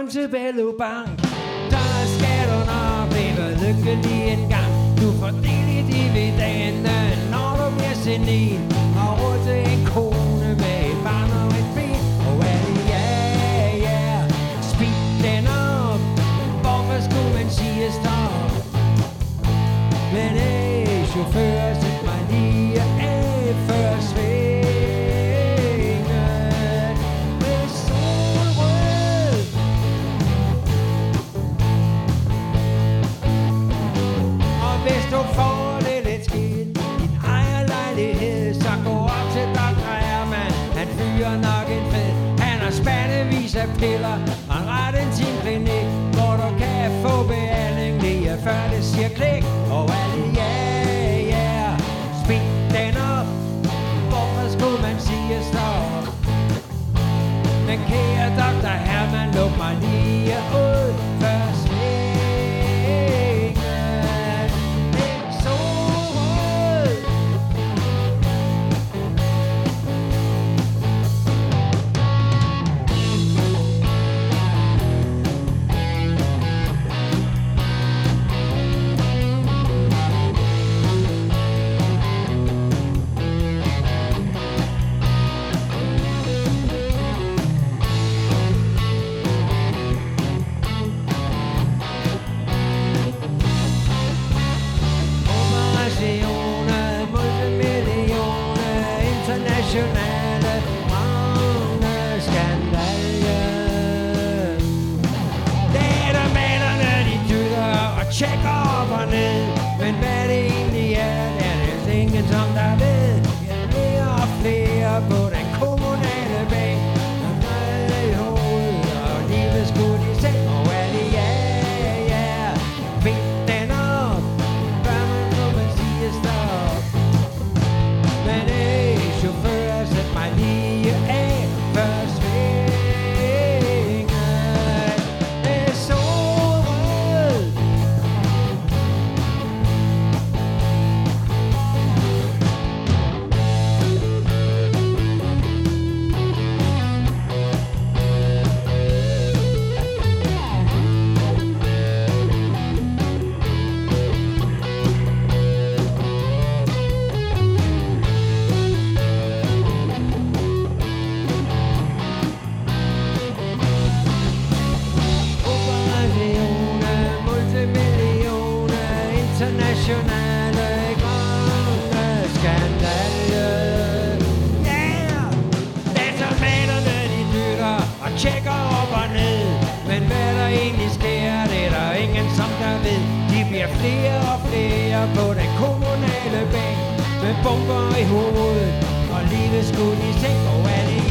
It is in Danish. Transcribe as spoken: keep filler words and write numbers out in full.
Velkommen til Bello Bank. Der skal du nok blive lykkelig en gang. Du får del i dividenden, når du bliver senil. Og råd til en kone med et barn og et ben. Og er det ja, ja, speed den op. Hvorfor skulle man sige stop? Men hey, chauffør, sæt mig lige af før svinget med solrød. Og hvis du får det lidt skidt i en ejerlejlighed, så gå op til doktor Herman. Han fyrer nok en fed. Han har spandevis af piller og en ret intim klinik, hvor du kan få behandling lige før det siger klik. Og er det ja, ja, speed den op. Hvorfor skulle man sige stop? Men kære doktor Herman, luk mig lige ud før svinget. Den solrød. Operationer, multimillioner, internationale skandalje. Datamalerne, de dytter og tjekker op og ned. Men hvad det egentlig er, er det ingen som der ved. Ja, flere og flere på den kommunale bænk. Og mad i hovedet, og livet skudt i seng. Og er det ja, ja, find den op. Før man må man sige stop. Men hey, chauffør, sæt mig lige af før svinget med solrød. Operationer, multimillioner, internationale grønne skandalje. Yeah! Datamalerne, de dytter og tjekker op og ned. Men hvad der egentlig sker, det er der ingen som der ved. De bliver flere og flere på den kommunale bænk med bomber i hovedet og livet skudt i seng. Og er det